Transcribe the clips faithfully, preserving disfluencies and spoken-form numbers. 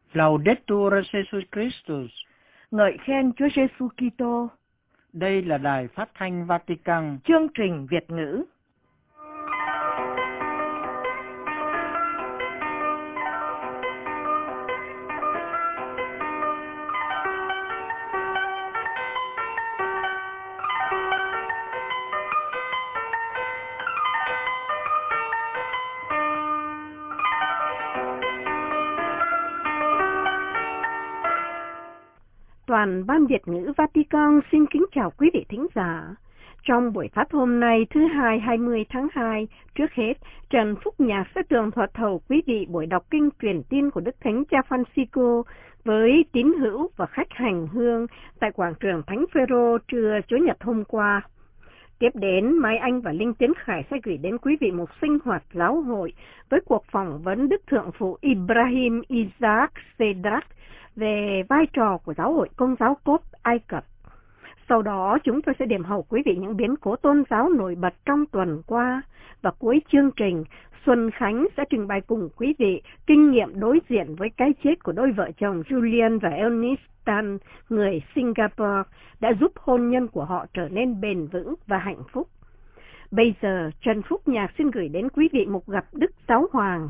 Laudetur Jesus Christus. Ngợi khen Chúa Giêsu Kitô. Đây là Đài Phát thanh Vatican. Chương trình Việt ngữ. Toàn ban Việt ngữ Vatican xin kính chào quý vị thính giả. Trong buổi phát hôm nay thứ hai hai mươi tháng hai, trước hết, Trần Phúc Nhạc sẽ tường thuật thầu quý vị buổi đọc kinh truyền tin của Đức Thánh Cha Francisco với tín hữu và khách hành hương tại quảng trường Thánh Phêrô trưa Chủ nhật hôm qua. Tiếp đến, Mai Anh và Linh Tiến Khải sẽ gửi đến quý vị một sinh hoạt giáo hội với cuộc phỏng vấn Đức Thượng phụ Ibrahim Isaac Sedrak về vai trò của giáo hội Công giáo Cốp Ai Cập. Sau đó, chúng tôi sẽ điểm hầu quý vị những biến cố tôn giáo nổi bật trong tuần qua. Và cuối chương trình, Xuân Khánh sẽ trình bày cùng quý vị kinh nghiệm đối diện với cái chết của đôi vợ chồng Julian và Eunice Tan, người Singapore, đã giúp hôn nhân của họ trở nên bền vững và hạnh phúc. Bây giờ, Trần Phúc Nhạc xin gửi đến quý vị một gặp Đức Giáo Hoàng.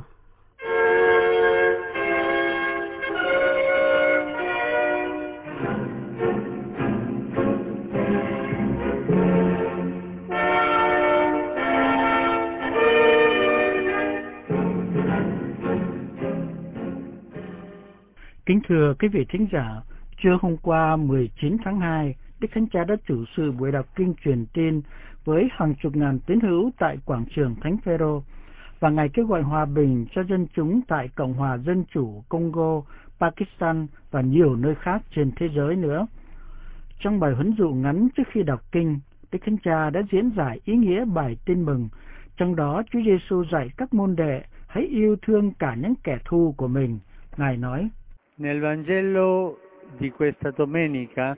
Kính thưa quý vị thính giả, trưa hôm qua mười chín tháng hai, Đức Thánh Cha đã chủ sự buổi đọc kinh truyền tin với hàng chục ngàn tín hữu tại quảng trường Thánh Phêrô và ngày kêu gọi hòa bình cho dân chúng tại Cộng hòa Dân chủ Congo, Pakistan và nhiều nơi khác trên thế giới nữa. Trong bài huấn dụ ngắn trước khi đọc kinh, Đức Thánh Cha đã diễn giải ý nghĩa bài tin mừng, trong đó Chúa Giêsu dạy các môn đệ hãy yêu thương cả những kẻ thù của mình. Ngài nói: Nel Vangelo di questa domenica,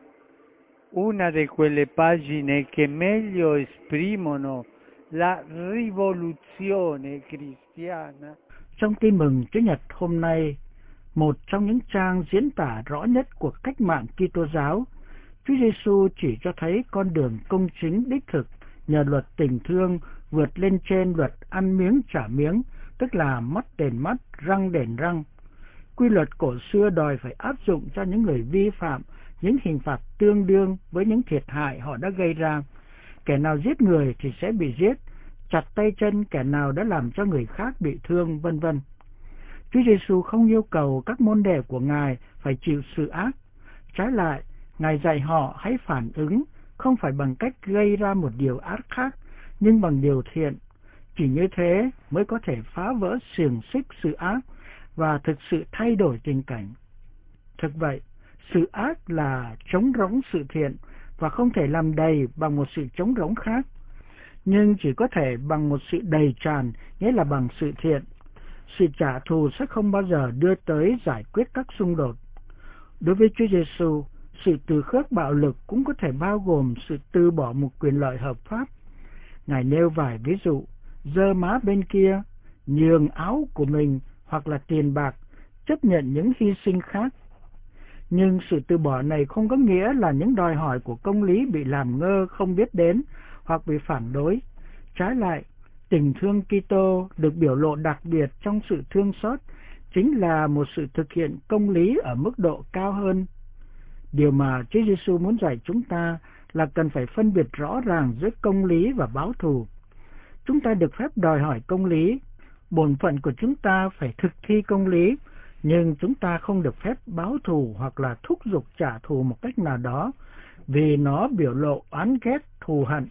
una di quelle pagine che meglio esprimono la rivoluzione cristiana. Trong tin mừng Chủ nhật hôm nay, một trong những trang diễn tả rõ nhất của cách mạng Kitô giáo, Chúa Giêsu chỉ cho thấy con đường công chính đích thực nhờ luật tình thương vượt lên trên luật ăn miếng trả miếng, tức là mắt đền mắt, răng đền răng. Quy luật cổ xưa đòi phải áp dụng cho những người vi phạm những hình phạt tương đương với những thiệt hại họ đã gây ra. Kẻ nào giết người thì sẽ bị giết, chặt tay chân kẻ nào đã làm cho người khác bị thương, vân vân. Chúa Giêsu không yêu cầu các môn đệ của Ngài phải chịu sự ác. Trái lại, Ngài dạy họ hãy phản ứng, không phải bằng cách gây ra một điều ác khác, nhưng bằng điều thiện. Chỉ như thế mới có thể phá vỡ xiềng xích sự ác và thực sự thay đổi tình cảnh. Thực vậy, sự ác là trống rỗng sự thiện và không thể làm đầy bằng một sự trống rỗng khác, nhưng chỉ có thể bằng một sự đầy tràn, nghĩa là bằng sự thiện. Sự trả thù sẽ không bao giờ đưa tới giải quyết các xung đột. Đối với Chúa Giêsu, sự từ khước bạo lực cũng có thể bao gồm sự từ bỏ một quyền lợi hợp pháp. Ngài nêu vài ví dụ: giơ má bên kia, nhường áo của mình hoặc là tiền bạc, chấp nhận những hy sinh khác. Nhưng sự từ bỏ này không có nghĩa là những đòi hỏi của công lý bị làm ngơ không biết đến hoặc bị phản đối. Trái lại, tình thương Kitô được biểu lộ đặc biệt trong sự thương xót chính là một sự thực hiện công lý ở mức độ cao hơn. Điều mà Chúa Giêsu muốn dạy chúng ta là cần phải phân biệt rõ ràng giữa công lý và báo thù. Chúng ta được phép đòi hỏi công lý, bổn phận của chúng ta phải thực thi công lý, nhưng chúng ta không được phép báo thù hoặc là thúc giục trả thù một cách nào đó, vì nó biểu lộ oán ghét, thù hận.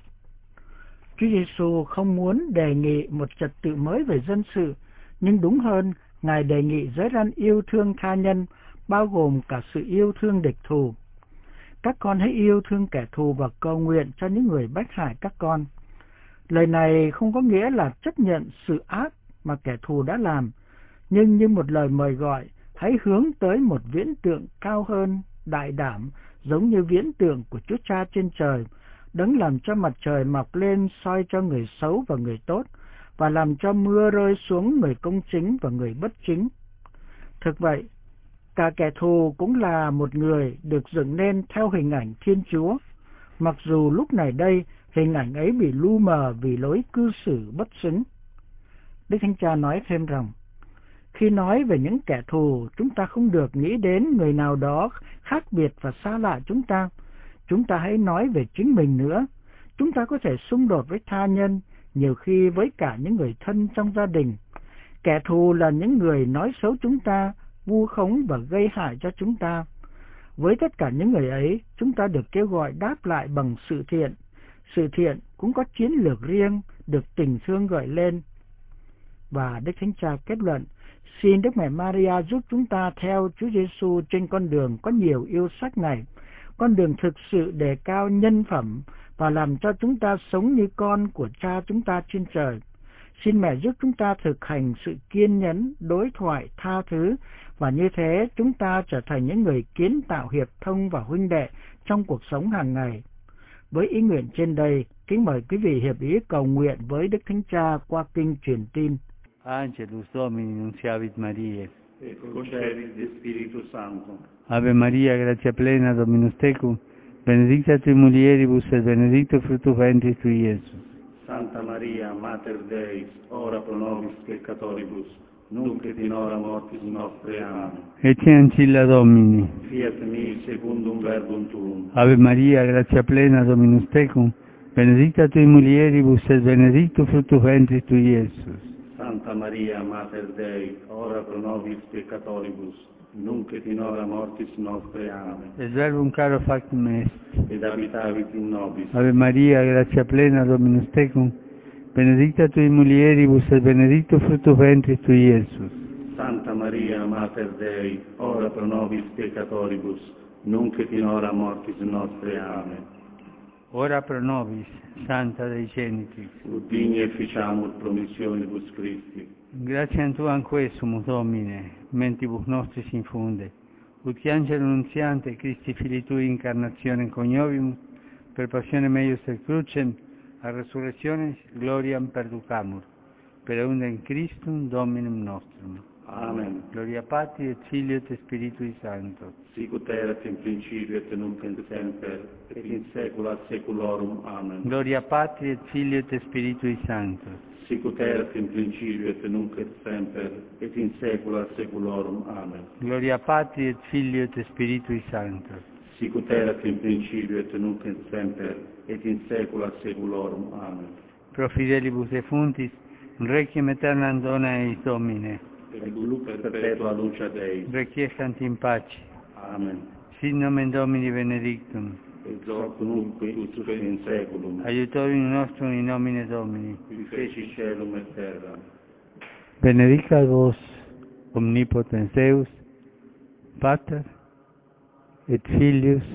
Chúa Giêsu không muốn đề nghị một trật tự mới về dân sự, nhưng đúng hơn, Ngài đề nghị giới răn yêu thương tha nhân, bao gồm cả sự yêu thương địch thù. Các con hãy yêu thương kẻ thù và cầu nguyện cho những người bách hại các con. Lời này không có nghĩa là chấp nhận sự ác mà kẻ thù đã làm, nhưng như một lời mời gọi, hãy hướng tới một viễn tượng cao hơn, đại đảm, giống như viễn tượng của Chúa Cha trên trời, đấng làm cho mặt trời mọc lên soi cho người xấu và người tốt, và làm cho mưa rơi xuống người công chính và người bất chính. Thực vậy, Cả kẻ thù cũng là một người được dựng nên theo hình ảnh Thiên Chúa, mặc dù lúc này đây hình ảnh ấy bị lu mờ vì lối cư xử bất xứng. Đức Thánh Cha nói thêm rằng, khi nói về những kẻ thù, chúng ta không được nghĩ đến người nào đó khác biệt và xa lạ chúng ta. Chúng ta hãy nói về chính mình nữa. Chúng ta có thể xung đột với tha nhân, nhiều khi với cả những người thân trong gia đình. Kẻ thù là những người nói xấu chúng ta, vu khống và gây hại cho chúng ta. Với tất cả những người ấy, chúng ta được kêu gọi đáp lại bằng sự thiện. Sự thiện cũng có chiến lược riêng, được tình thương gọi lên. Và Đức Thánh Cha kết luận, xin Đức Mẹ Maria giúp chúng ta theo Chúa Giêsu trên con đường có nhiều yêu sách này, con đường thực sự đề cao nhân phẩm và làm cho chúng ta sống như con của Cha chúng ta trên trời. Xin Mẹ giúp chúng ta thực hành sự kiên nhẫn, đối thoại, tha thứ, và như thế chúng ta trở thành những người kiến tạo hiệp thông và huynh đệ trong cuộc sống hàng ngày. Với ý nguyện trên đây, kính mời quý vị hiệp ý cầu nguyện với Đức Thánh Cha qua kinh truyền tin. Angelus Domini nunciavit Mariae, et concebit de Spiritu Sancto. Ave Maria, gratia plena, Dominus tecum, benedicta tui mulieribus et benedictus fructus ventris tui, Iesus. Santa Maria, Mater Dei, ora pro nobis peccatoribus, nunc et in hora mortis nostre. Amen. Ecce ancilla Domini. Fiat mi secundum verbum tuum. Ave Maria, gratia plena, Dominus tecum, benedicta tui mulieribus et benedictus fructus ventris tui, Iesus. Santa Maria, Mater Dei, ora pro nobis peccatoribus, nunc et in hora mortis nostre. Amen. Et verbum caro factum est. Ed habitavit in nobis. Ave Maria, gratia plena, Dominus tecum, benedicta tui mulieribus et benedictus fructus ventris tui, Iesus. Santa Maria, Mater Dei, ora pro nobis peccatoribus, nunc et in hora mortis nostre. Amen. Ora pro nobis, Santa Dei Genitrix. Ut digni efficiamur promissionibus Christi. Gratiam Tuam quesumus, Domine, mentibus nostris infunde, ut angelo nuntiante Christi Filii Tui incarnationem coniovimus, per passione meius et crucem, a resurrectionis gloriam perducamur, per eundem Christum Dominum nostrum. Amen. Gloria Patri et Filio et Spiritui Sancto. Sic ut erat in principio et nunc et semper, et in saecula saeculorum. Amen. Gloria Patri et Filio et Spiritui Sancto. Sic ut erat in principio et nunc et semper, et in saecula saeculorum. Amen. Gloria Patri et Filio et Spiritui Sancto. Sic ut erat in principio et nunc et semper, et in saecula saeculorum. Amen. Pro fidelibus defuntis, requiem aeternam dona eis Domine. Et lux perpetua luce Dei. Requiescant in pace. Amen. Sit nomen Domini benedictum. Et hoc nunc et usque in saeculum. Aiutorium nostrum in nomine Domini. Qui feci caelum et terra. Benedicat vos omnipotens Deus, Pater, et Filius,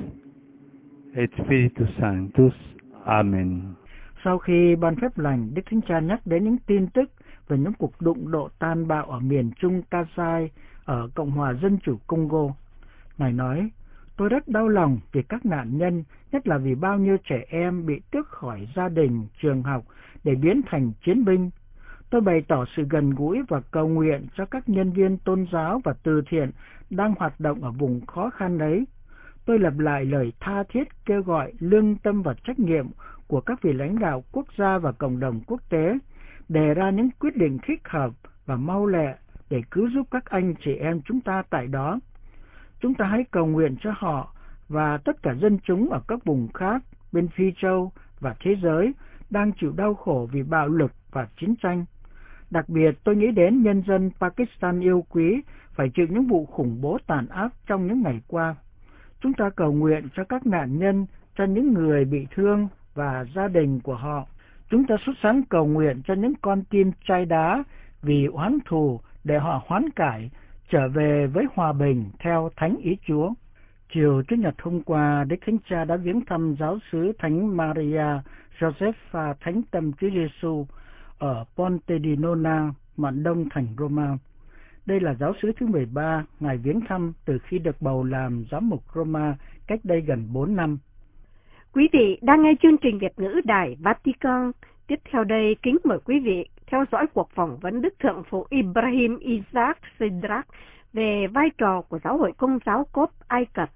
et Spiritus Sanctus. Amen. Sau khi ban phép lành, Đức Thánh Cha nhắc đến những tin tức về những cuộc đụng độ tàn bạo ở miền Trung Kasai ở Cộng hòa Dân chủ Congo. Ngài nói, tôi rất đau lòng vì các nạn nhân, nhất là vì bao nhiêu trẻ em bị tước khỏi gia đình, trường học để biến thành chiến binh. Tôi bày tỏ sự gần gũi và cầu nguyện cho các nhân viên tôn giáo và từ thiện đang hoạt động ở vùng khó khăn ấy. Tôi lặp lại lời tha thiết kêu gọi lương tâm và trách nhiệm của các vị lãnh đạo quốc gia và cộng đồng quốc tế, đề ra những quyết định thích hợp và mau lẹ để cứu giúp các anh chị em chúng ta tại đó. Chúng ta hãy cầu nguyện cho họ và tất cả dân chúng ở các vùng khác bên Phi Châu và thế giới đang chịu đau khổ vì bạo lực và chiến tranh. Đặc biệt tôi nghĩ đến nhân dân Pakistan yêu quý phải chịu những vụ khủng bố tàn ác trong những ngày qua. Chúng ta cầu nguyện cho các nạn nhân, cho những người bị thương và gia đình của họ. Chúng ta sốt sắng cầu nguyện cho những con tim chai đá vì oán thù để họ hoán cải, trở về với hòa bình theo thánh ý Chúa. Chiều Chủ nhật hôm qua, Đức Thánh Cha đã viếng thăm giáo xứ Thánh Maria Josepha Thánh Tâm Chúa Giêsu ở Ponte di Nona, mạn đông thành Roma. Đây là giáo xứ thứ mười ba Ngài viếng thăm từ khi được bầu làm giám mục Roma cách đây gần bốn năm. Quý vị đang nghe chương trình Việt ngữ Đài Vatican. Tiếp theo đây, kính mời quý vị theo dõi cuộc phỏng vấn Đức Thượng phụ Ibrahim Isaac Sidrak, về vai trò của giáo hội Công giáo Cốp Ai Cập.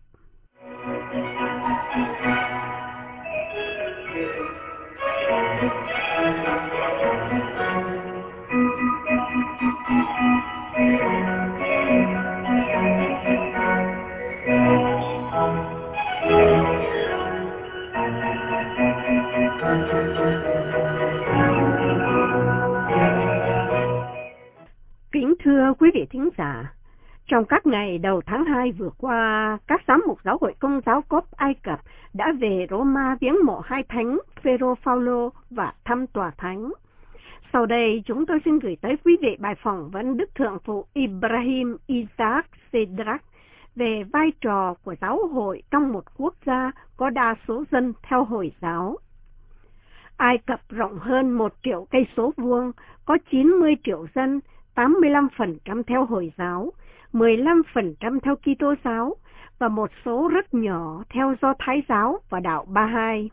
Kính thưa quý vị thính giả, trong các ngày đầu tháng hai vừa qua, các giám mục giáo hội Công giáo Cốp Ai Cập đã về Roma viếng mộ hai thánh Phêrô Phaolô và thăm tòa thánh. Sau đây, chúng tôi xin gửi tới quý vị bài phỏng vấn Đức Thượng phụ Ibrahim Isaac Sedrak về vai trò của giáo hội trong một quốc gia có đa số dân theo Hồi giáo. Ai Cập rộng hơn một triệu cây số vuông, có chín mươi triệu dân, tám mươi lăm phần trăm theo Hồi giáo, mười lăm phần trăm theo Kitô giáo và một số rất nhỏ theo Do Thái giáo và đạo Bahai.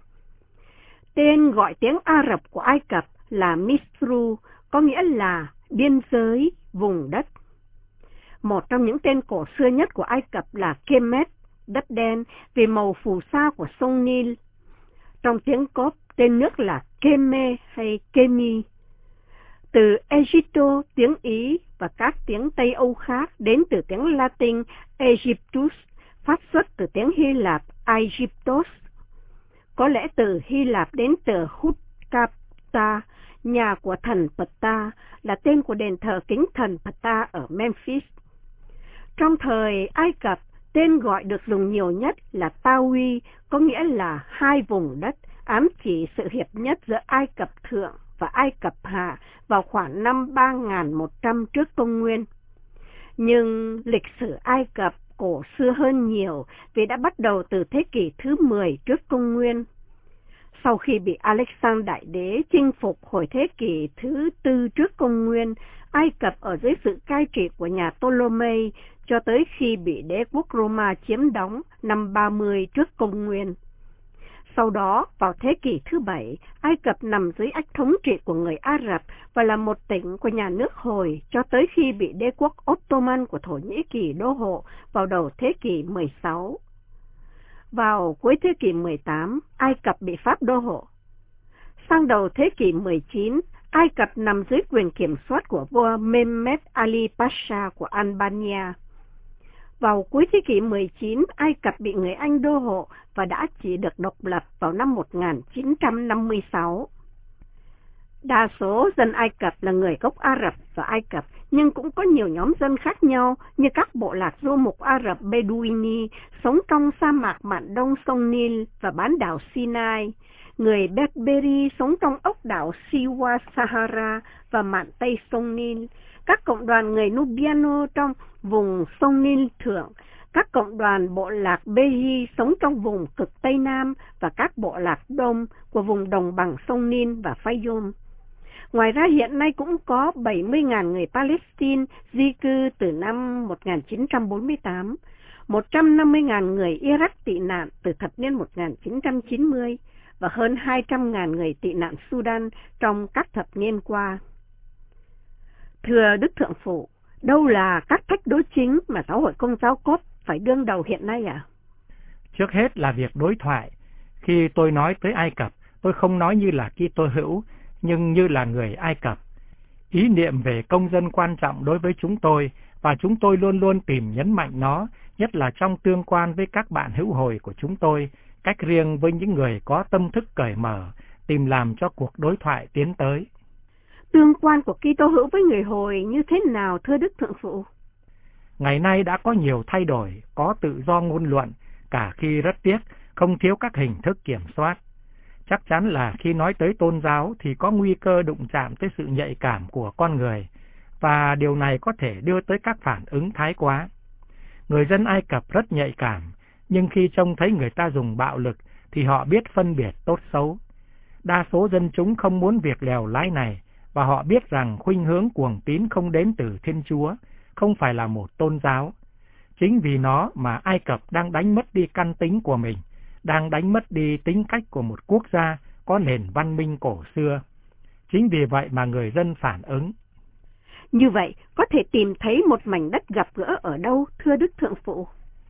Tên gọi tiếng Ả Rập của Ai Cập là Misru, có nghĩa là biên giới, vùng đất. Một trong những tên cổ xưa nhất của Ai Cập là Kemet, đất đen, vì màu phù sa của sông Nil. Trong tiếng Cốp, tên nước là Keme hay Kemi. Từ Egypto, tiếng Ý và các tiếng Tây Âu khác đến từ tiếng Latin Egyptus, phát xuất từ tiếng Hy Lạp Aegyptos. Có lẽ từ Hy Lạp đến từ Hutkapta, nhà của thần Ptah, là tên của đền thờ kính thần Ptah ở Memphis. Trong thời Ai Cập, tên gọi được dùng nhiều nhất là Tawi, có nghĩa là hai vùng đất, ám chỉ sự hiệp nhất giữa Ai Cập Thượng và Ai Cập Hạ vào khoảng năm ba nghìn một trăm trước công nguyên. Nhưng lịch sử Ai Cập cổ xưa hơn nhiều vì đã bắt đầu từ thế kỷ thứ mười trước công nguyên. Sau khi bị Alexander Đại Đế chinh phục hồi thế kỷ thứ tư trước công nguyên, Ai Cập ở dưới sự cai trị của nhà Ptolemy cho tới khi bị đế quốc Roma chiếm đóng năm ba mươi trước công nguyên. Sau đó, vào thế kỷ thứ bảy, Ai Cập nằm dưới ách thống trị của người Ả Rập và là một tỉnh của nhà nước Hồi cho tới khi bị đế quốc Ottoman của Thổ Nhĩ Kỳ đô hộ vào đầu thế kỷ mười sáu. Vào cuối thế kỷ mười tám, Ai Cập bị Pháp đô hộ. Sang đầu thế kỷ mười chín, Ai Cập nằm dưới quyền kiểm soát của vua Mehmed Ali Pasha của Albania. Vào cuối thế kỷ mười chín, Ai Cập bị người Anh đô hộ và đã chỉ được độc lập vào năm một nghìn chín trăm năm mươi sáu. Đa số dân Ai Cập là người gốc Ả Rập và Ai Cập, nhưng cũng có nhiều nhóm dân khác nhau như các bộ lạc du mục Ả Rập Bedouini sống trong sa mạc mạn đông sông Nil và bán đảo Sinai, người Berberi sống trong ốc đảo Siwa Sahara và mạn tây sông Nil, các cộng đoàn người Nubiano trong vùng sông Nil Thượng, các cộng đoàn bộ lạc Behi sống trong vùng cực Tây Nam và các bộ lạc Đông của vùng đồng bằng sông Nil và Fayoum. Ngoài ra hiện nay cũng có bảy mươi nghìn người Palestine di cư từ năm một nghìn chín trăm bốn mươi tám, một trăm năm mươi nghìn người Iraq tị nạn từ thập niên một nghìn chín trăm chín mươi và hơn hai trăm nghìn người tị nạn Sudan trong các thập niên qua. Thưa Đức Thượng Phụ, đâu là các thách đố chính mà giáo hội Công giáo Cốp phải đương đầu hiện nay ạ? À? Trước hết là việc đối thoại. Khi tôi nói tới Ai Cập, tôi không nói như là Kitô hữu, nhưng như là người Ai Cập. Ý niệm về công dân quan trọng đối với chúng tôi, và chúng tôi luôn luôn tìm nhấn mạnh nó, nhất là trong tương quan với các bạn hữu Hồi của chúng tôi, cách riêng với những người có tâm thức cởi mở, tìm làm cho cuộc đối thoại tiến tới. Tương quan của Kitô hữu với người Hồi như thế nào thưa Đức Thượng Phụ? Ngày nay đã có nhiều thay đổi, có tự do ngôn luận, cả khi rất tiếc, không thiếu các hình thức kiểm soát. Chắc chắn là khi nói tới tôn giáo thì có nguy cơ đụng chạm tới sự nhạy cảm của con người, và điều này có thể đưa tới các phản ứng thái quá. Người dân Ai Cập rất nhạy cảm, nhưng khi trông thấy người ta dùng bạo lực thì họ biết phân biệt tốt xấu. Đa số dân chúng không muốn việc lèo lái này, và họ biết rằng khuynh hướng cuồng tín không đến từ Thiên Chúa, không phải là một tôn giáo. Chính vì nó mà Ai Cập đang đánh mất đi căn tính của mình, đang đánh mất đi tính cách của một quốc gia có nền văn minh cổ xưa. Chính vì vậy mà người dân phản ứng. Như vậy, có thể tìm thấy một mảnh đất gặp gỡ ở đâu, thưa Đức Thượng Phụ?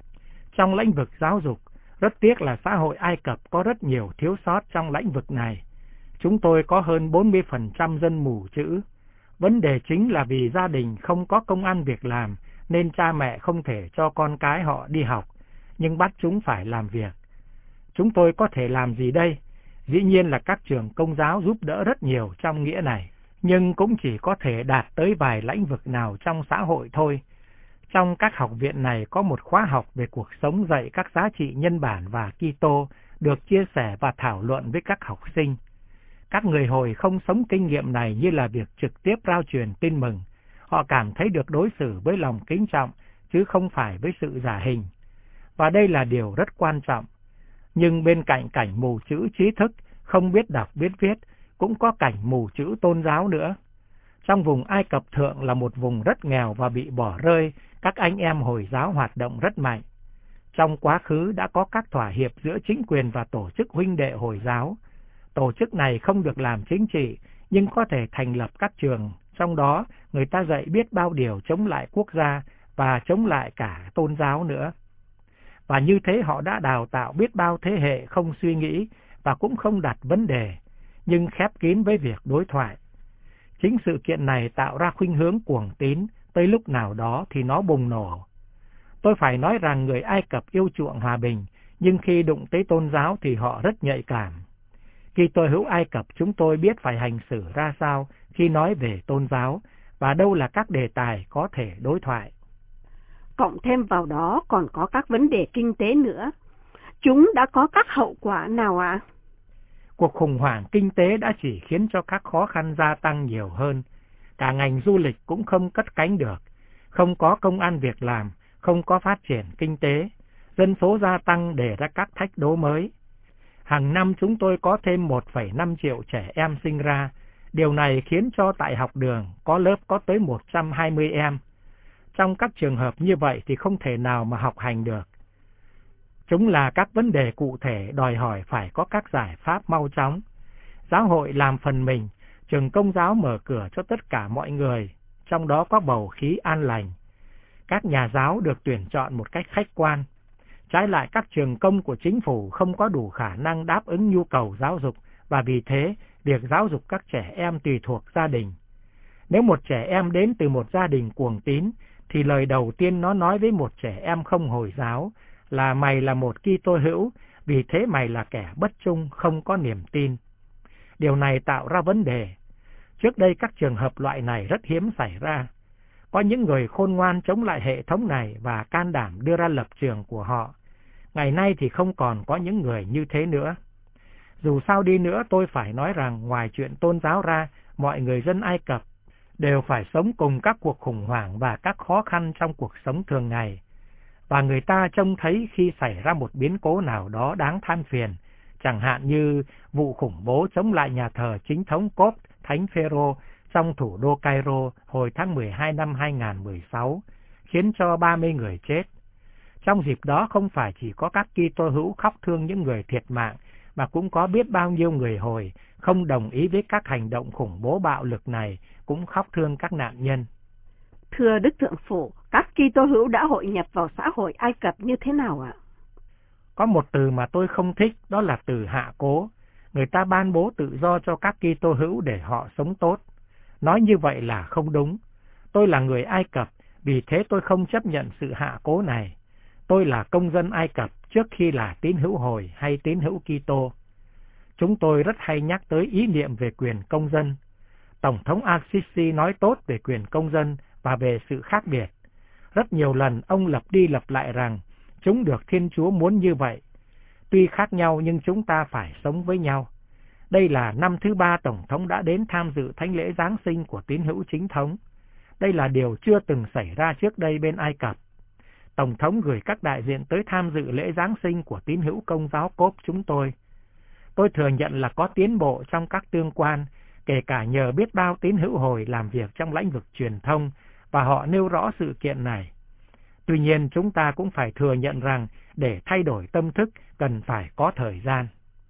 Trong lĩnh vực giáo dục, rất tiếc là xã hội Ai Cập có rất nhiều thiếu sót trong lĩnh vực này. Chúng tôi có hơn bốn mươi phần trăm dân mù chữ. Vấn đề chính là vì gia đình không có công ăn việc làm, nên cha mẹ không thể cho con cái họ đi học, nhưng bắt chúng phải làm việc. Chúng tôi có thể làm gì đây? Dĩ nhiên là các trường công giáo giúp đỡ rất nhiều trong nghĩa này, nhưng cũng chỉ có thể đạt tới vài lĩnh vực nào trong xã hội thôi. Trong các học viện này có một khóa học về cuộc sống dạy các giá trị nhân bản và Kitô được chia sẻ và thảo luận với các học sinh. Các người Hồi không sống kinh nghiệm này như là việc trực tiếp rao truyền tin mừng. Họ cảm thấy được đối xử với lòng kính trọng, chứ không phải với sự giả hình. Và đây là điều rất quan trọng. Nhưng bên cạnh cảnh mù chữ trí thức, không biết đọc biết viết, cũng có cảnh mù chữ tôn giáo nữa. Trong vùng Ai Cập Thượng là một vùng rất nghèo và bị bỏ rơi, các anh em Hồi giáo hoạt động rất mạnh. Trong quá khứ đã có các thỏa hiệp giữa chính quyền và tổ chức huynh đệ Hồi giáo. Tổ chức này không được làm chính trị, nhưng có thể thành lập các trường, trong đó người ta dạy biết bao điều chống lại quốc gia và chống lại cả tôn giáo nữa. Và như thế họ đã đào tạo biết bao thế hệ không suy nghĩ và cũng không đặt vấn đề, nhưng khép kín với việc đối thoại. Chính sự kiện này tạo ra khuynh hướng cuồng tín, tới lúc nào đó thì nó bùng nổ. Tôi phải nói rằng người Ai Cập yêu chuộng hòa bình, nhưng khi đụng tới tôn giáo thì họ rất nhạy cảm. Khi tôi hữu Ai Cập, chúng tôi biết phải hành xử ra sao khi nói về tôn giáo, và đâu là các đề tài có thể đối thoại. Cộng thêm vào đó còn có các vấn đề kinh tế nữa. Chúng đã có các hậu quả nào ạ? À? Cuộc khủng hoảng kinh tế đã chỉ khiến cho các khó khăn gia tăng nhiều hơn. Cả ngành du lịch cũng không cất cánh được, không có công ăn việc làm, không có phát triển kinh tế, dân số gia tăng để ra các thách đố mới. Hàng năm chúng tôi có thêm một phẩy năm triệu trẻ em sinh ra, điều này khiến cho tại học đường có lớp có tới một trăm hai mươi em. Trong các trường hợp như vậy thì không thể nào mà học hành được. Chúng là các vấn đề cụ thể đòi hỏi phải có các giải pháp mau chóng. Giáo hội làm phần mình, trường công giáo mở cửa cho tất cả mọi người, trong đó có bầu khí an lành. Các nhà giáo được tuyển chọn một cách khách quan. Trái lại các trường công của chính phủ không có đủ khả năng đáp ứng nhu cầu giáo dục, và vì thế việc giáo dục các trẻ em tùy thuộc gia đình. Nếu một trẻ em đến từ một gia đình cuồng tín, thì lời đầu tiên nó nói với một trẻ em không Hồi giáo là mày là một Kitô hữu, vì thế mày là kẻ bất trung, không có niềm tin. Điều này tạo ra vấn đề. Trước đây các trường hợp loại này rất hiếm xảy ra. Có những người khôn ngoan chống lại hệ thống này và can đảm đưa ra lập trường của họ. Ngày nay thì không còn có những người như thế nữa. Dù sao đi nữa, tôi phải nói rằng ngoài chuyện tôn giáo ra, mọi người dân Ai Cập đều phải sống cùng các cuộc khủng hoảng và các khó khăn trong cuộc sống thường ngày. Và người ta trông thấy khi xảy ra một biến cố nào đó đáng than phiền, chẳng hạn như vụ khủng bố chống lại nhà thờ chính thống Cốp Thánh Phêrô trong thủ đô Cairo hồi tháng mười hai năm hai nghìn không trăm mười sáu, khiến cho ba mươi người chết. Trong dịp đó không phải chỉ có các Kitô hữu khóc thương những người thiệt mạng, mà cũng có biết bao nhiêu người Hồi không đồng ý với các hành động khủng bố bạo lực này, cũng khóc thương các nạn nhân. Thưa Đức Thượng Phụ, các Kitô hữu đã hội nhập vào xã hội Ai Cập như thế nào ạ? Có một từ mà tôi không thích, đó là từ hạ cố. Người ta ban bố tự do cho các Kitô hữu để họ sống tốt. Nói như vậy là không đúng. Tôi là người Ai Cập, vì thế tôi không chấp nhận sự hạ cố này. Tôi là công dân Ai Cập trước khi là tín hữu Hồi hay tín hữu Kitô. Chúng tôi rất hay nhắc tới ý niệm về quyền công dân. Tổng thống Al-Sisi nói tốt về quyền công dân và về sự khác biệt. Rất nhiều lần ông lặp đi lặp lại rằng chúng được Thiên Chúa muốn như vậy. Tuy khác nhau nhưng chúng ta phải sống với nhau. Đây là năm thứ ba Tổng thống đã đến tham dự thánh lễ Giáng sinh của tín hữu chính thống. Đây là điều chưa từng xảy ra trước đây bên Ai Cập. Tổng thống gửi các đại diện tới tham dự lễ Giáng sinh của tín hữu Công giáo Cốp chúng tôi. Tôi thừa nhận là có tiến bộ trong các tương quan, kể cả nhờ biết bao tín hữu Hồi làm việc trong lĩnh vực truyền thông, và họ nêu rõ sự kiện này. Tuy nhiên chúng ta cũng phải thừa nhận rằng để thay đổi tâm thức cần phải có thời gian.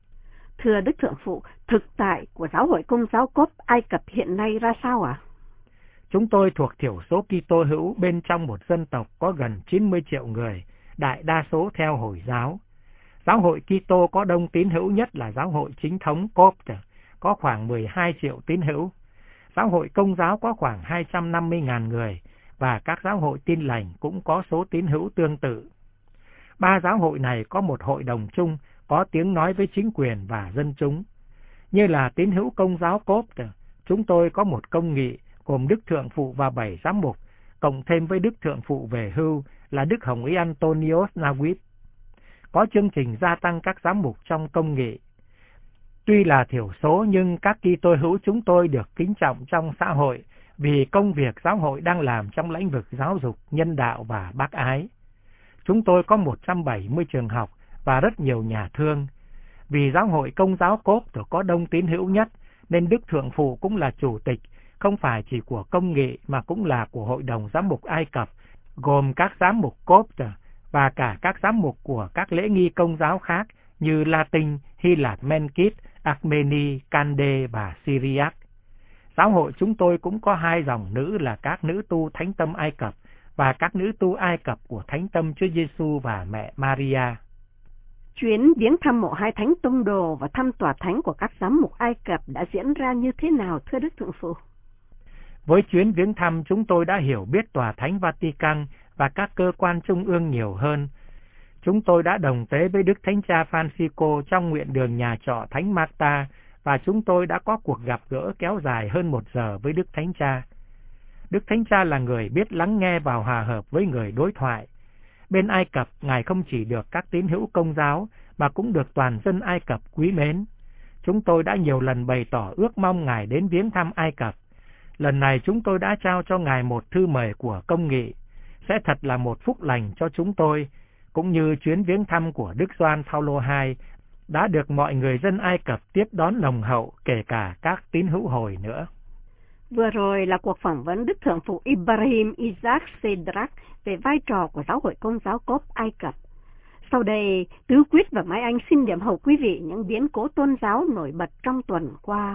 Thưa Đức Thượng Phụ, thực tại của giáo hội Công giáo Cốp Ai Cập hiện nay ra sao ạ? À? Chúng tôi thuộc thiểu số Kitô hữu bên trong một dân tộc có gần chín mươi triệu người, đại đa số theo Hồi giáo. Giáo hội Kitô có đông tín hữu nhất là giáo hội chính thống Copter, có khoảng mười hai triệu tín hữu. Giáo hội Công giáo có khoảng hai trăm năm mươi nghìn người, và các giáo hội Tin lành cũng có số tín hữu tương tự. Ba giáo hội này có một hội đồng chung, có tiếng nói với chính quyền và dân chúng. Như là tín hữu Công giáo Copter, chúng tôi có một công nghị gồm Đức Thượng Phụ và bảy giám mục, cộng thêm với Đức Thượng Phụ về hưu là Đức Hồng Y Antonios Nawid. Có chương trình gia tăng các giám mục trong công nghị. Tuy là thiểu số nhưng các Kitô hữu chúng tôi được kính trọng trong xã hội vì công việc giáo hội đang làm trong lĩnh vực giáo dục, nhân đạo và bác ái. Chúng tôi có một trăm bảy mươi trường học và rất nhiều nhà thương. Vì giáo hội Công giáo Copter có đông tín hữu nhất nên Đức Thượng Phụ cũng là chủ tịch, không phải chỉ của công nghị mà cũng là của Hội đồng Giám mục Ai Cập, gồm các giám mục Copter và cả các giám mục của các lễ nghi Công giáo khác như Latin, Hy Lạp, Menkit, Armeni, Kande và Syriac. Giáo hội chúng tôi cũng có hai dòng nữ là các nữ tu Thánh Tâm Ai Cập và các nữ tu Ai Cập của Thánh Tâm Chúa Giêsu và mẹ Maria. Chuyến viếng thăm mộ hai thánh tông đồ và thăm tòa thánh của các giám mục Ai Cập đã diễn ra như thế nào thưa Đức Thượng Phụ? Với chuyến viếng thăm, chúng tôi đã hiểu biết tòa thánh Vatican và các cơ quan trung ương nhiều hơn. Chúng tôi đã đồng tế với Đức Thánh Cha Francisco trong nguyện đường nhà trọ Thánh Marta và chúng tôi đã có cuộc gặp gỡ kéo dài hơn một giờ với Đức Thánh Cha. Đức Thánh Cha là người biết lắng nghe và hòa hợp với người đối thoại. Bên Ai Cập, Ngài không chỉ được các tín hữu Công giáo mà cũng được toàn dân Ai Cập quý mến. Chúng tôi đã nhiều lần bày tỏ ước mong Ngài đến viếng thăm Ai Cập. Lần này chúng tôi đã trao cho Ngài một thư mời của công nghị. Sẽ thật là một phúc lành cho chúng tôi, cũng như chuyến viếng thăm của Đức Gioan Phaolô hai đã được mọi người dân Ai Cập tiếp đón nồng hậu, kể cả các tín hữu Hồi nữa. Vừa rồi là cuộc phỏng vấn Đức Thượng Phụ Ibrahim Isaac Sedrak về vai trò của giáo hội Công giáo Cốp Ai Cập. Sau đây, Tứ Quyết và Mai Anh xin điểm hậu quý vị những biến cố tôn giáo nổi bật trong tuần qua.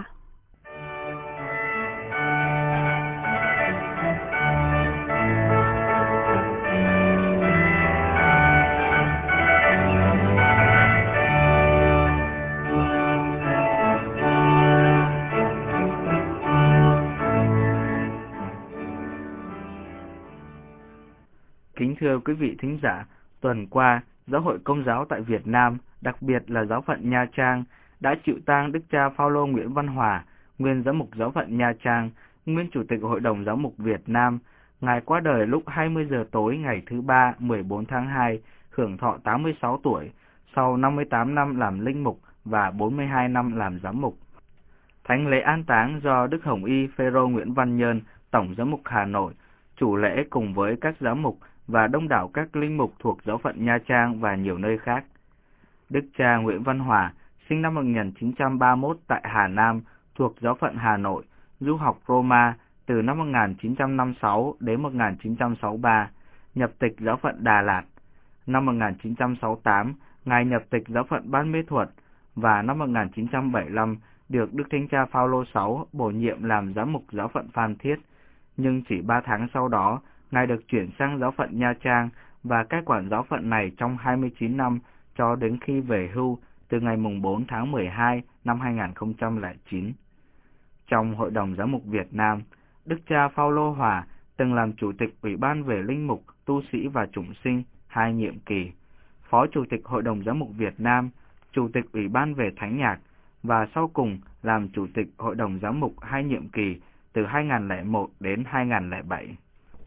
Kính thưa quý vị thính giả, tuần qua, Giáo hội Công giáo tại Việt Nam, đặc biệt là giáo phận Nha Trang, đã chịu tang Đức cha Phaolô Nguyễn Văn Hòa, nguyên giám mục giáo phận Nha Trang, nguyên chủ tịch Hội đồng Giáo mục Việt Nam. Ngài qua đời lúc hai mươi giờ tối ngày thứ Ba, mười bốn tháng hai, hưởng thọ tám mươi sáu tuổi, sau năm mươi tám năm làm linh mục và bốn mươi hai năm làm giám mục. Thánh lễ an táng do Đức Hồng Y Phêrô Nguyễn Văn Nhơn, Tổng giám mục Hà Nội, chủ lễ cùng với các giám mục và đông đảo các linh mục thuộc giáo phận Nha Trang và nhiều nơi khác. Đức cha Nguyễn Văn Hòa, sinh năm một nghìn chín trăm ba mươi mốt tại Hà Nam, thuộc giáo phận Hà Nội, du học Roma từ năm một nghìn chín trăm năm mươi sáu đến một nghìn chín trăm sáu mươi ba, nhập tịch giáo phận Đà Lạt. Năm một nghìn chín trăm sáu mươi tám, Ngài nhập tịch giáo phận Ban Mê Thuột và năm một nghìn chín trăm bảy mươi lăm được Đức Thánh Cha Phaolô đệ sáu bổ nhiệm làm giám mục giáo phận Phan Thiết, nhưng chỉ ba tháng sau đó, Ngài được chuyển sang giáo phận Nha Trang và cai quản giáo phận này trong hai mươi chín năm cho đến khi về hưu từ ngày bốn tháng mười hai năm hai nghìn không trăm lẻ chín. Trong Hội đồng Giám mục Việt Nam, Đức cha Phaolô Hòa từng làm chủ tịch Ủy ban về linh mục, tu sĩ và chủng sinh hai nhiệm kỳ, phó chủ tịch Hội đồng Giám mục Việt Nam, chủ tịch Ủy ban về thánh nhạc và sau cùng làm chủ tịch Hội đồng Giám mục hai nhiệm kỳ từ hai nghìn không trăm lẻ một đến hai nghìn không trăm lẻ bảy.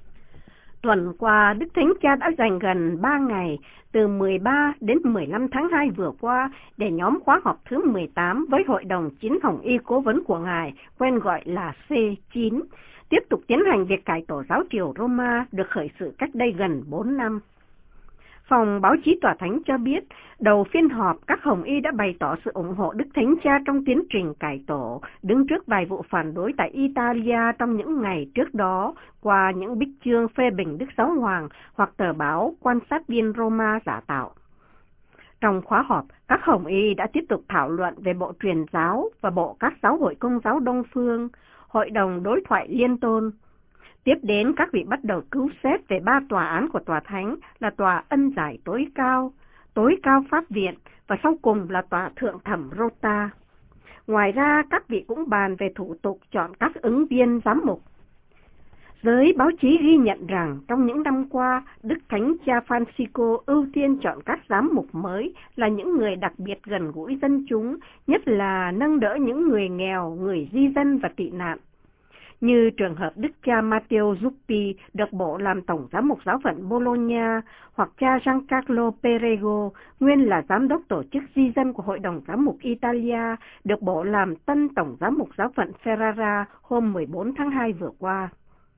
Tuần qua, Đức Thánh Cha đã dành gần ba ngày, từ mười ba đến mười lăm tháng hai vừa qua, để nhóm khóa họp thứ mười tám với Hội đồng Chính Hồng Y cố vấn của Ngài, quen gọi là C chín, tiếp tục tiến hành việc cải tổ giáo triều Roma được khởi sự cách đây gần bốn năm. Phòng báo chí Tòa Thánh cho biết, đầu phiên họp, các Hồng Y đã bày tỏ sự ủng hộ Đức Thánh Cha trong tiến trình cải tổ, đứng trước vài vụ phản đối tại Italia trong những ngày trước đó, qua những bích chương phê bình Đức Giáo Hoàng hoặc tờ báo Quan sát viên Roma giả tạo. Trong khóa họp, các Hồng Y đã tiếp tục thảo luận về Bộ Truyền giáo và Bộ các giáo hội Công giáo Đông Phương, Hội đồng Đối thoại Liên tôn. Tiếp đến, các vị bắt đầu cứu xét về ba tòa án của Tòa Thánh là Tòa Ân Giải Tối Cao, Tối Cao Pháp Viện và sau cùng là Tòa Thượng Thẩm Rota. Ngoài ra, các vị cũng bàn về thủ tục chọn các ứng viên giám mục. Giới báo chí ghi nhận rằng trong những năm qua, Đức Thánh Cha Francisco ưu tiên chọn các giám mục mới là những người đặc biệt gần gũi dân chúng, nhất là nâng đỡ những người nghèo, người di dân và tị nạn. Như trường hợp Đức cha Matteo Zuppi được bổ làm Tổng giám mục giáo phận Bologna, hoặc cha Giancarlo Perego, nguyên là giám đốc tổ chức di dân của Hội đồng Giám mục Italia, được bổ làm tân Tổng giám mục giáo phận Ferrara hôm mười bốn tháng hai vừa qua.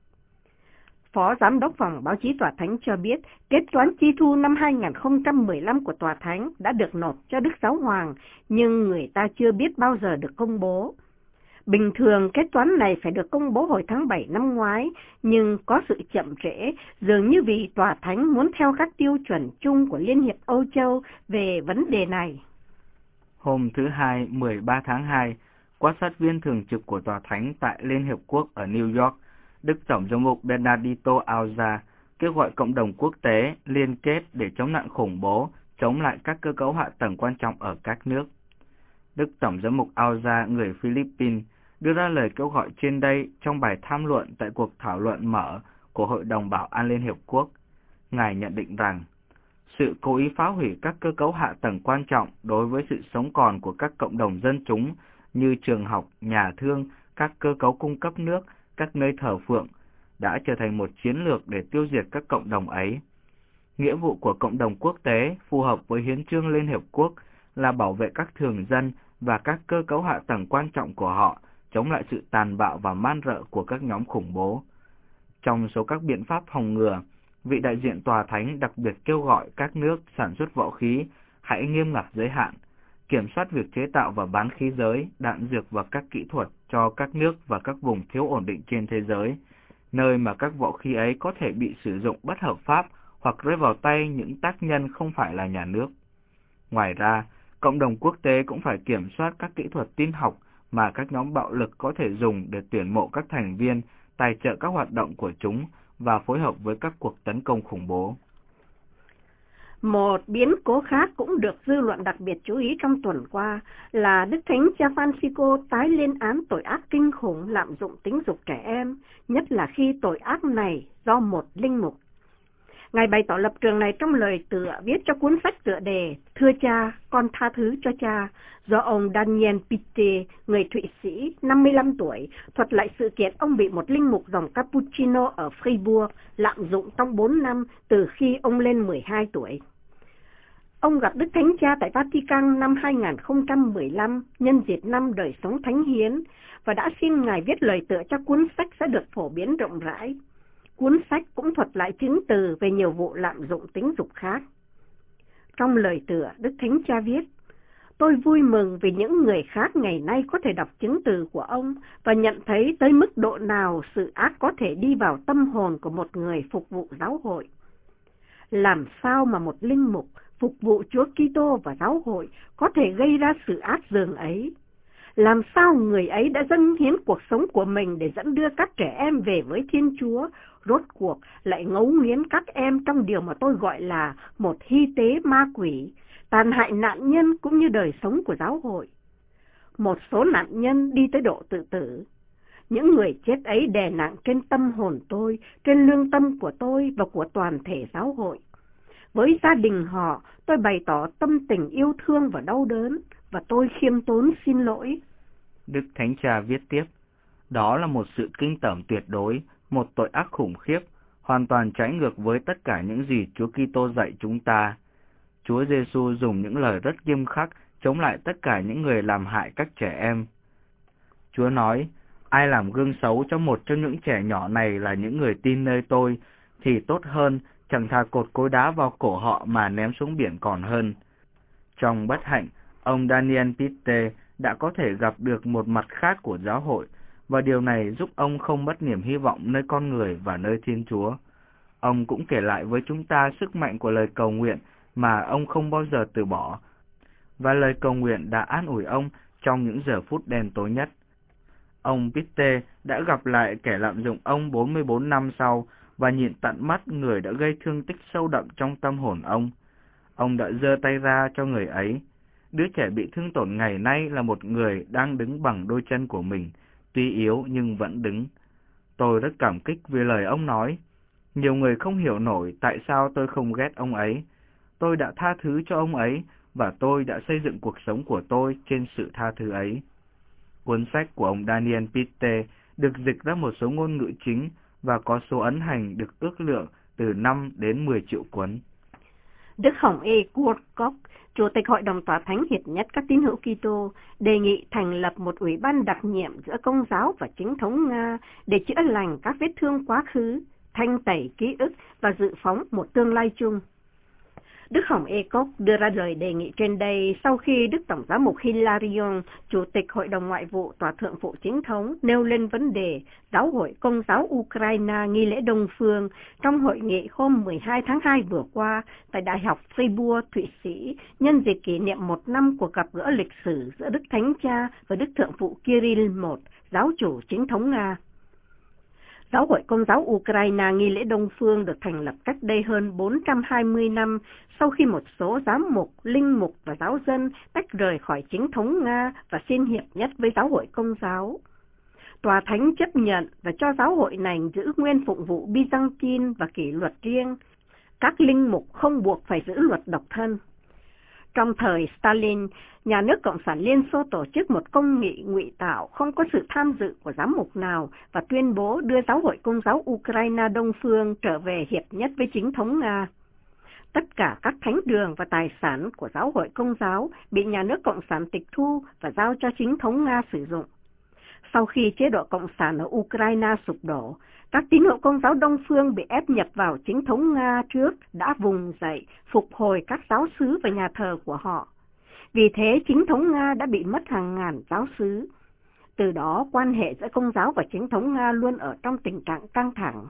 Phó Giám đốc Phòng Báo chí Tòa Thánh cho biết, kết toán chi thu năm hai nghìn không trăm mười lăm của Tòa Thánh đã được nộp cho Đức Giáo Hoàng, nhưng người ta chưa biết bao giờ được công bố. Bình thường kết toán này phải được công bố hồi tháng bảy năm ngoái, nhưng có sự chậm trễ, dường như vì Tòa Thánh muốn theo các tiêu chuẩn chung của Liên hiệp Âu Châu về vấn đề này. Hôm thứ Hai, mười ba tháng hai, quan sát viên thường trực của Tòa Thánh tại Liên Hiệp Quốc ở New York, Đức Tổng giám mục Bernardino Auza kêu gọi cộng đồng quốc tế liên kết để chống nạn khủng bố, chống lại các cơ cấu hạ tầng quan trọng ở các nước. Đức Tổng giám mục Auza, người Philippines, đưa ra lời kêu gọi trên đây trong bài tham luận tại cuộc thảo luận mở của Hội đồng Bảo an Liên Hiệp Quốc. Ngài nhận định rằng, sự cố ý phá hủy các cơ cấu hạ tầng quan trọng đối với sự sống còn của các cộng đồng dân chúng như trường học, nhà thương, các cơ cấu cung cấp nước, các nơi thờ phượng, đã trở thành một chiến lược để tiêu diệt các cộng đồng ấy. Nghĩa vụ của cộng đồng quốc tế phù hợp với Hiến chương Liên Hiệp Quốc là bảo vệ các thường dân và các cơ cấu hạ tầng quan trọng của họ, chống lại sự tàn bạo và man rợ của các nhóm khủng bố. Trong số các biện pháp phòng ngừa, vị đại diện Tòa Thánh đặc biệt kêu gọi các nước sản xuất võ khí hãy nghiêm ngặt giới hạn, kiểm soát việc chế tạo và bán khí giới, đạn dược và các kỹ thuật cho các nước và các vùng thiếu ổn định trên thế giới, nơi mà các vũ khí ấy có thể bị sử dụng bất hợp pháp hoặc rơi vào tay những tác nhân không phải là nhà nước. Ngoài ra, cộng đồng quốc tế cũng phải kiểm soát các kỹ thuật tin học mà các nhóm bạo lực có thể dùng để tuyển mộ các thành viên, tài trợ các hoạt động của chúng và phối hợp với các cuộc tấn công khủng bố. Một biến cố khác cũng được dư luận đặc biệt chú ý trong tuần qua là Đức Thánh Cha Francisco tái lên án tội ác kinh khủng lạm dụng tính dục trẻ em, nhất là khi tội ác này do một linh mục. Ngài bày tỏ lập trường này trong lời tựa viết cho cuốn sách tựa đề Thưa Cha, con tha thứ cho cha, do ông Daniel Pitte, người Thụy Sĩ, năm mươi lăm tuổi, thuật lại sự kiện ông bị một linh mục dòng Cappuccino ở Fribourg lạm dụng trong bốn năm từ khi ông lên mười hai tuổi. Ông gặp Đức Thánh Cha tại Vatican năm hai nghìn không trăm mười lăm nhân dịp năm đời sống thánh hiến và đã xin Ngài viết lời tựa cho cuốn sách sẽ được phổ biến rộng rãi. Cuốn sách cũng thuật lại chứng từ về nhiều vụ lạm dụng tính dục khác. Trong lời tựa, Đức Thánh Cha viết, tôi vui mừng vì những người khác ngày nay có thể đọc chứng từ của ông và nhận thấy tới mức độ nào sự ác có thể đi vào tâm hồn của một người phục vụ giáo hội. Làm sao mà một linh mục phục vụ Chúa Kitô và giáo hội có thể gây ra sự ác dường ấy? Làm sao người ấy đã dâng hiến cuộc sống của mình để dẫn đưa các trẻ em về với Thiên Chúa, rốt cuộc lại ngấu nghiến các em trong điều mà tôi gọi là một hy tế ma quỷ, tàn hại nạn nhân cũng như đời sống của giáo hội. Một số nạn nhân đi tới độ tự tử. Những người chết ấy đè nặng trên tâm hồn tôi, trên lương tâm của tôi và của toàn thể giáo hội. Với gia đình họ, tôi bày tỏ tâm tình yêu thương và đau đớn, và tôi khiêm tốn xin lỗi. Đức Thánh Cha viết tiếp, đó là một sự kinh tởm tuyệt đối, một tội ác khủng khiếp, hoàn toàn trái ngược với tất cả những gì Chúa Kitô dạy chúng ta. Chúa Giêsu dùng những lời rất nghiêm khắc chống lại tất cả những người làm hại các trẻ em. Chúa nói, ai làm gương xấu cho một trong những trẻ nhỏ này là những người tin nơi tôi, thì tốt hơn, chẳng thà cột cối đá vào cổ họ mà ném xuống biển còn hơn. Trong bất hạnh, ông Daniel Pitte đã có thể gặp được một mặt khác của giáo hội, và điều này giúp ông không mất niềm hy vọng nơi con người và nơi Thiên Chúa. Ông cũng kể lại với chúng ta sức mạnh của lời cầu nguyện mà ông không bao giờ từ bỏ, và lời cầu nguyện đã an ủi ông trong những giờ phút đen tối nhất. Ông Pitte đã gặp lại kẻ lạm dụng ông bốn mươi bốn năm sau và nhìn tận mắt người đã gây thương tích sâu đậm trong tâm hồn ông. Ông đã giơ tay ra cho người ấy. Đứa trẻ bị thương tổn ngày nay là một người đang đứng bằng đôi chân của mình, tuy yếu nhưng vẫn đứng. Tôi rất cảm kích vì lời ông nói. Nhiều người không hiểu nổi tại sao tôi không ghét ông ấy. Tôi đã tha thứ cho ông ấy, và tôi đã xây dựng cuộc sống của tôi trên sự tha thứ ấy. Cuốn sách của ông Daniel Pitte được dịch ra một số ngôn ngữ chính và có số ấn hành được ước lượng từ năm đến mười triệu cuốn. Đức Hồng E. Woodcock, Chủ tịch Hội đồng Tòa Thánh Hiệp nhất các tín hữu Kitô, đề nghị thành lập một ủy ban đặc nhiệm giữa Công giáo và chính thống Nga để chữa lành các vết thương quá khứ, thanh tẩy ký ức và dự phóng một tương lai chung. Đức Hồng E. Koch đưa ra lời đề nghị trên đây sau khi Đức Tổng giám mục Hilarion, Chủ tịch Hội đồng Ngoại vụ Tòa Thượng phụ Chính thống, nêu lên vấn đề Giáo hội Công giáo Ukraine nghi lễ Đông Phương trong hội nghị hôm mười hai tháng hai vừa qua tại Đại học Fribourg, Thụy Sĩ, nhân dịp kỷ niệm một năm cuộc gặp gỡ lịch sử giữa Đức Thánh Cha và Đức Thượng phụ Kirill đệ nhị, giáo chủ chính thống Nga. Giáo hội Công giáo Ukraine nghi lễ Đông Phương được thành lập cách đây hơn bốn trăm hai mươi năm sau khi một số giám mục, linh mục và giáo dân tách rời khỏi chính thống Nga và xin hiệp nhất với giáo hội Công giáo. Tòa Thánh chấp nhận và cho giáo hội này giữ nguyên phụng vụ Byzantine và kỷ luật riêng. Các linh mục không buộc phải giữ luật độc thân. Trong thời Stalin, nhà nước Cộng sản Liên Xô tổ chức một công nghị ngụy tạo không có sự tham dự của giám mục nào và tuyên bố đưa giáo hội Công giáo Ukraine Đông Phương trở về hiệp nhất với chính thống Nga. Tất cả các thánh đường và tài sản của giáo hội Công giáo bị nhà nước Cộng sản tịch thu và giao cho chính thống Nga sử dụng. Sau khi chế độ Cộng sản ở Ukraine sụp đổ, các tín hữu Công giáo Đông Phương bị ép nhập vào chính thống Nga trước đã vùng dậy, phục hồi các giáo xứ và nhà thờ của họ. Vì thế, chính thống Nga đã bị mất hàng ngàn giáo xứ. Từ đó, quan hệ giữa Công giáo và chính thống Nga luôn ở trong tình trạng căng thẳng.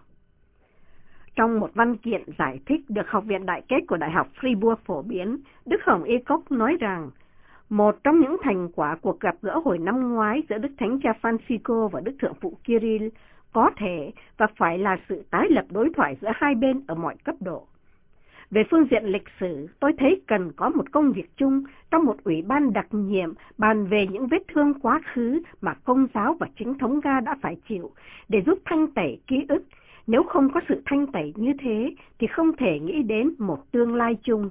Trong một văn kiện giải thích được Học viện Đại kết của Đại học Fribourg phổ biến, Đức Hồng E. Koch nói rằng, một trong những thành quả cuộc gặp gỡ hồi năm ngoái giữa Đức Thánh Cha Francisco và Đức Thượng phụ Kirill có thể và phải là sự tái lập đối thoại giữa hai bên ở mọi cấp độ. Về phương diện lịch sử, tôi thấy cần có một công việc chung trong một ủy ban đặc nhiệm bàn về những vết thương quá khứ mà Công giáo và chính thống Nga đã phải chịu để giúp thanh tẩy ký ức. Nếu không có sự thanh tẩy như thế thì không thể nghĩ đến một tương lai chung.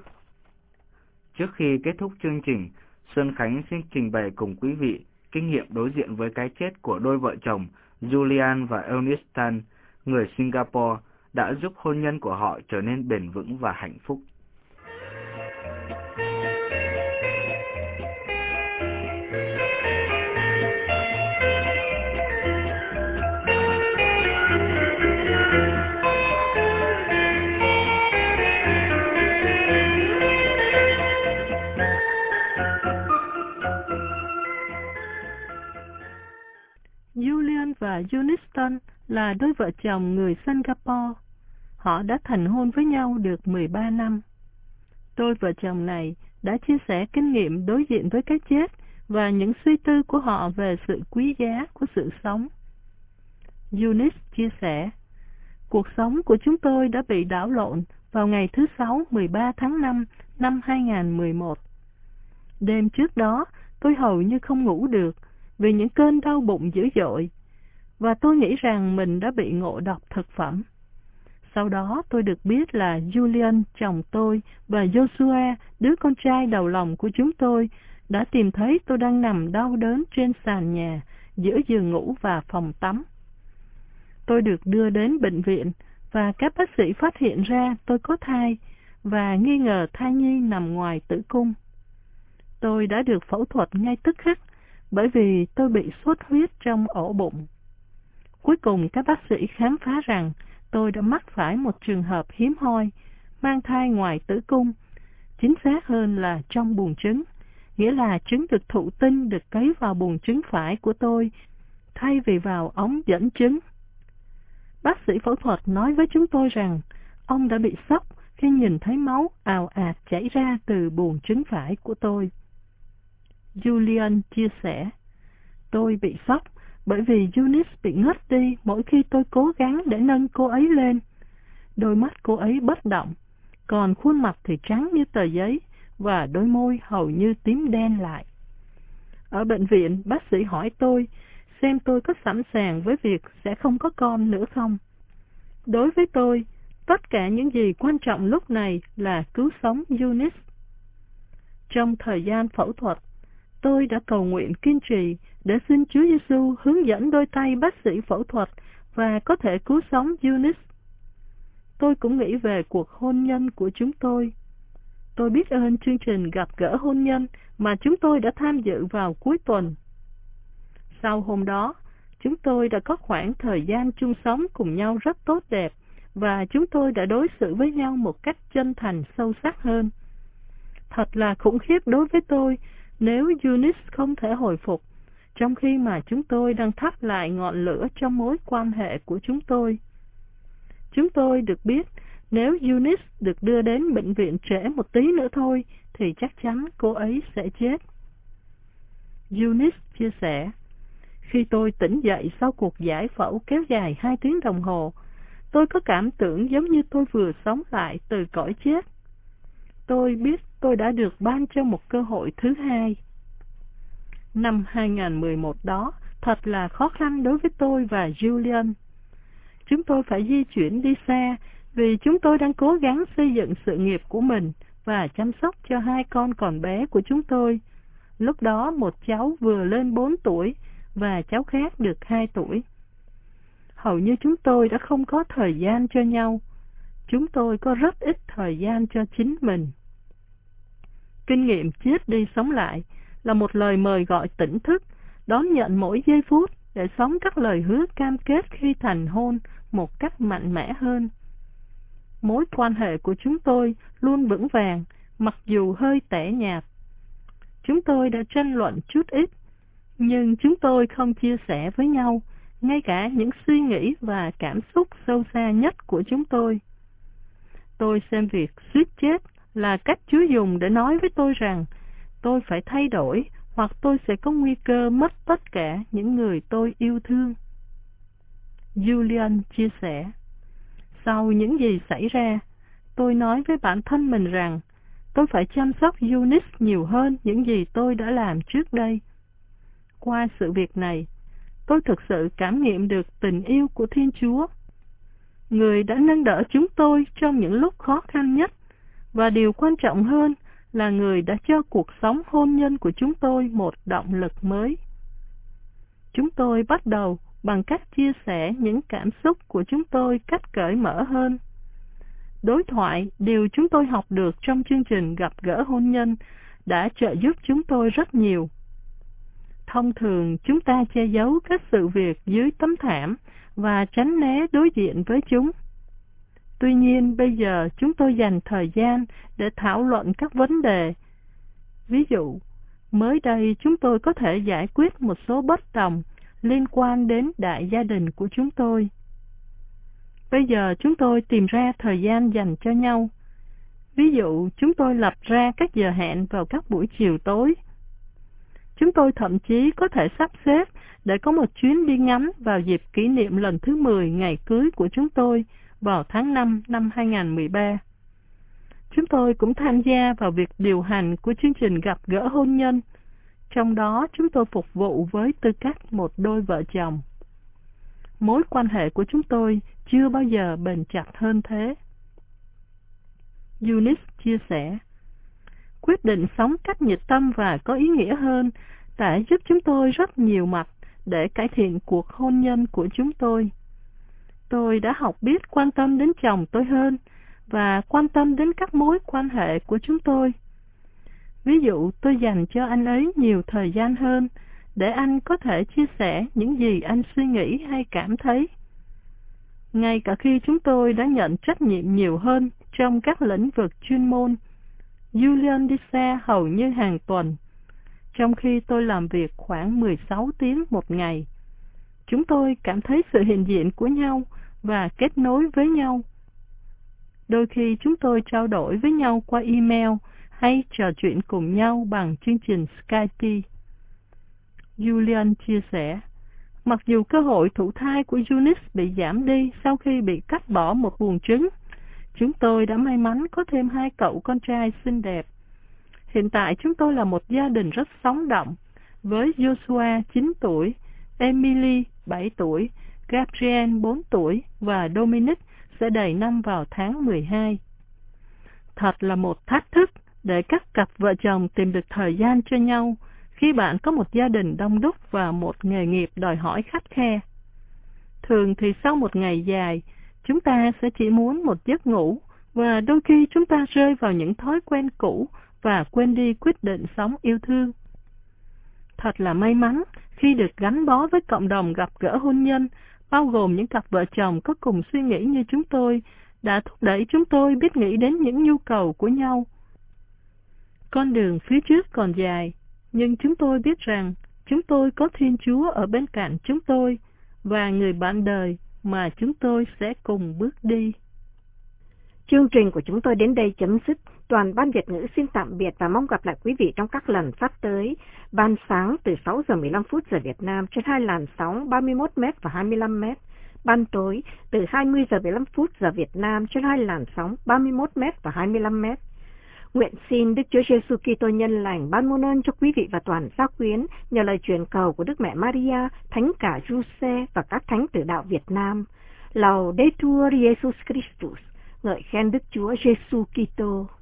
Trước khi kết thúc chương trình, Xuân Khánh xin trình bày cùng quý vị kinh nghiệm đối diện với cái chết của đôi vợ chồng Julian và Eunistan, người Singapore, đã giúp hôn nhân của họ trở nên bền vững và hạnh phúc. Julian và Eunistan là đôi vợ chồng người Singapore. Họ đã thành hôn với nhau được mười ba năm. Đôi vợ chồng này đã chia sẻ kinh nghiệm đối diện với cái chết và những suy tư của họ về sự quý giá của sự sống. Eunice chia sẻ, cuộc sống của chúng tôi đã bị đảo lộn vào ngày thứ Sáu mười ba tháng năm năm hai nghìn không trăm mười một. Đêm trước đó, tôi hầu như không ngủ được vì những cơn đau bụng dữ dội, và tôi nghĩ rằng mình đã bị ngộ độc thực phẩm. Sau đó tôi được biết là Julian, chồng tôi, và Joshua, đứa con trai đầu lòng của chúng tôi, đã tìm thấy tôi đang nằm đau đớn trên sàn nhà, giữa giường ngủ và phòng tắm. Tôi được đưa đến bệnh viện, và các bác sĩ phát hiện ra tôi có thai, và nghi ngờ thai nhi nằm ngoài tử cung. Tôi đã được phẫu thuật ngay tức khắc, bởi vì tôi bị xuất huyết trong ổ bụng. Cuối cùng các bác sĩ khám phá rằng tôi đã mắc phải một trường hợp hiếm hoi, mang thai ngoài tử cung, chính xác hơn là trong buồng trứng, nghĩa là trứng được thụ tinh được cấy vào buồng trứng phải của tôi, thay vì vào ống dẫn trứng. Bác sĩ phẫu thuật nói với chúng tôi rằng ông đã bị sốc khi nhìn thấy máu ào ạt chảy ra từ buồng trứng phải của tôi. Julian chia sẻ, tôi bị sốc bởi vì Eunice bị ngất đi mỗi khi tôi cố gắng để nâng cô ấy lên. Đôi mắt cô ấy bất động, còn khuôn mặt thì trắng như tờ giấy và đôi môi hầu như tím đen lại. Ở bệnh viện, bác sĩ hỏi tôi xem tôi có sẵn sàng với việc sẽ không có con nữa không. Đối với tôi, tất cả những gì quan trọng lúc này là cứu sống Eunice. Trong thời gian phẫu thuật, tôi đã cầu nguyện kiên trì để xin Chúa Giêsu hướng dẫn đôi tay bác sĩ phẫu thuật và có thể cứu sống Eunice. Tôi cũng nghĩ về cuộc hôn nhân của chúng tôi. Tôi biết ơn chương trình gặp gỡ hôn nhân mà chúng tôi đã tham dự vào cuối tuần. Sau hôm đó, chúng tôi đã có khoảng thời gian chung sống cùng nhau rất tốt đẹp và chúng tôi đã đối xử với nhau một cách chân thành sâu sắc hơn. Thật là khủng khiếp đối với tôi nếu Eunice không thể hồi phục, trong khi mà chúng tôi đang thắp lại ngọn lửa trong mối quan hệ của chúng tôi. Chúng tôi được biết nếu Eunice được đưa đến bệnh viện trễ một tí nữa thôi thì chắc chắn cô ấy sẽ chết. Eunice chia sẻ, khi tôi tỉnh dậy sau cuộc giải phẫu kéo dài hai tiếng đồng hồ, tôi có cảm tưởng giống như tôi vừa sống lại từ cõi chết. Tôi biết tôi đã được ban cho một cơ hội thứ hai. Năm hai nghìn không trăm mười một đó thật là khó khăn đối với tôi và Julian. Chúng tôi phải di chuyển đi xa vì chúng tôi đang cố gắng xây dựng sự nghiệp của mình và chăm sóc cho hai con còn bé của chúng tôi. Lúc đó một cháu vừa lên bốn tuổi và cháu khác được hai tuổi. Hầu như chúng tôi đã không có thời gian cho nhau. Chúng tôi có rất ít thời gian cho chính mình. Kinh nghiệm chết đi sống lại là một lời mời gọi tỉnh thức, đón nhận mỗi giây phút để sống các lời hứa cam kết khi thành hôn một cách mạnh mẽ hơn. Mối quan hệ của chúng tôi luôn vững vàng, mặc dù hơi tẻ nhạt. Chúng tôi đã tranh luận chút ít, nhưng chúng tôi không chia sẻ với nhau, ngay cả những suy nghĩ và cảm xúc sâu xa nhất của chúng tôi. Tôi xem việc suýt chết là cách Chúa dùng để nói với tôi rằng tôi phải thay đổi hoặc tôi sẽ có nguy cơ mất tất cả những người tôi yêu thương. Julian chia sẻ, sau những gì xảy ra, tôi nói với bản thân mình rằng tôi phải chăm sóc Eunice nhiều hơn những gì tôi đã làm trước đây. Qua sự việc này, tôi thực sự cảm nghiệm được tình yêu của Thiên Chúa. Người đã nâng đỡ chúng tôi trong những lúc khó khăn nhất, và điều quan trọng hơn là Người đã cho cuộc sống hôn nhân của chúng tôi một động lực mới. Chúng tôi bắt đầu bằng cách chia sẻ những cảm xúc của chúng tôi cách cởi mở hơn. Đối thoại, điều chúng tôi học được trong chương trình gặp gỡ hôn nhân, đã trợ giúp chúng tôi rất nhiều. Thông thường, chúng ta che giấu các sự việc dưới tấm thảm và tránh né đối diện với chúng. Tuy nhiên, bây giờ chúng tôi dành thời gian để thảo luận các vấn đề. Ví dụ, mới đây chúng tôi có thể giải quyết một số bất đồng liên quan đến đại gia đình của chúng tôi. Bây giờ chúng tôi tìm ra thời gian dành cho nhau. Ví dụ, chúng tôi lập ra các giờ hẹn vào các buổi chiều tối. Chúng tôi thậm chí có thể sắp xếp để có một chuyến đi ngắn vào dịp kỷ niệm lần thứ mười ngày cưới của chúng tôi vào tháng năm năm hai nghìn không trăm mười ba. Chúng tôi cũng tham gia vào việc điều hành của chương trình gặp gỡ hôn nhân. Trong đó chúng tôi phục vụ với tư cách một đôi vợ chồng. Mối quan hệ của chúng tôi chưa bao giờ bền chặt hơn thế. Eunice chia sẻ, quyết định sống cách nhiệt tâm và có ý nghĩa hơn đã giúp chúng tôi rất nhiều mặt để cải thiện cuộc hôn nhân của chúng tôi. Tôi đã học biết quan tâm đến chồng tôi hơn và quan tâm đến các mối quan hệ của chúng tôi. Ví dụ, tôi dành cho anh ấy nhiều thời gian hơn để anh có thể chia sẻ những gì anh suy nghĩ hay cảm thấy. Ngay cả khi chúng tôi đã nhận trách nhiệm nhiều hơn trong các lĩnh vực chuyên môn, Julian đi xa hầu như hàng tuần, trong khi tôi làm việc khoảng mười sáu tiếng một ngày. Chúng tôi cảm thấy sự hiện diện của nhau và kết nối với nhau. Đôi khi chúng tôi trao đổi với nhau qua email hay trò chuyện cùng nhau bằng chương trình Skype. Julian chia sẻ, Mặc dù cơ hội thụ thai của Eunice bị giảm đi sau khi bị cắt bỏ một buồng trứng, chúng tôi đã may mắn có thêm hai cậu con trai xinh đẹp. Hiện tại chúng tôi là một gia đình rất sống động, với Joshua chín tuổi, Emily bảy tuổi, Gabriel bốn tuổi và Dominic sẽ đầy năm vào tháng mười hai. Thật là một thách thức để các cặp vợ chồng tìm được thời gian cho nhau khi bạn có một gia đình đông đúc và một nghề nghiệp đòi hỏi khắt khe. Thường thì sau một ngày dài, chúng ta sẽ chỉ muốn một giấc ngủ, và đôi khi chúng ta rơi vào những thói quen cũ và quên đi quyết định sống yêu thương. Thật là may mắn khi được gắn bó với cộng đồng gặp gỡ hôn nhân, bao gồm những cặp vợ chồng có cùng suy nghĩ như chúng tôi, đã thúc đẩy chúng tôi biết nghĩ đến những nhu cầu của nhau. Con đường phía trước còn dài, nhưng chúng tôi biết rằng chúng tôi có Thiên Chúa ở bên cạnh chúng tôi và người bạn đời mà chúng tôi sẽ cùng bước đi. Chương trình của chúng tôi đến đây chấm dứt. Toàn ban Việt ngữ xin tạm biệt và mong gặp lại quý vị trong các lần phát tới. Ban sáng từ sáu giờ mười lăm phút giờ Việt Nam trên hai làn sóng ba mươi mốt mét và hai mươi lăm mét. Ban tối từ hai mươi giờ mười lăm phút giờ Việt Nam trên hai làn sóng ba mươi mốt mét và hai mươi lăm mét. Nguyện xin Đức Chúa Giêsu Kitô nhân lành ban muôn ơn cho quý vị và toàn gia quyến nhờ lời truyền cầu của Đức Mẹ Maria, Thánh cả Giuse và các thánh tử đạo Việt Nam. Laudetur Jesus Christus, ngợi khen Đức Chúa Giêsu Kitô.